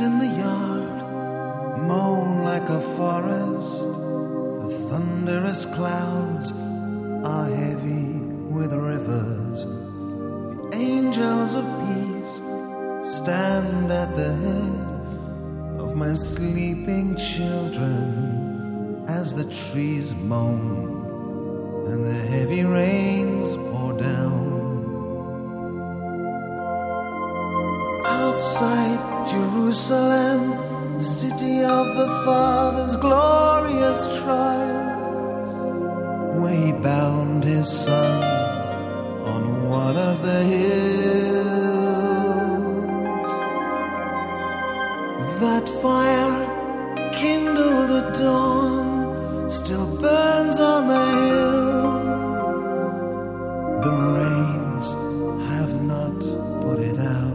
in the yard moan like a forest. The thunderous clouds are heavy with rivers. The angels of peace stand at the head of my sleeping children as the trees moan and the heavy rains pour down. Outside Jerusalem, city of the Father's glorious trial, where he bound his son on one of the hills. That fire kindled at dawn still burns on the hill. The rains have not put it out.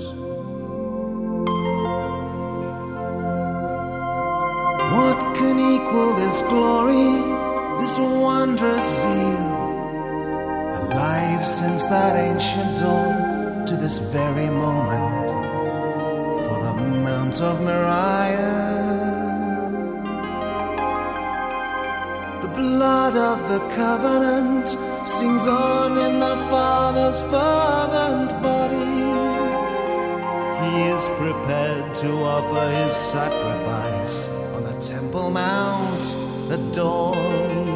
What can equal this glory, this wondrous zeal, alive since that ancient dawn to this very moment, for the Mount of Moriah? The blood of the covenant sings on in the Father's fervent body. He is prepared to offer his sacrifice on the Temple Mount at dawn.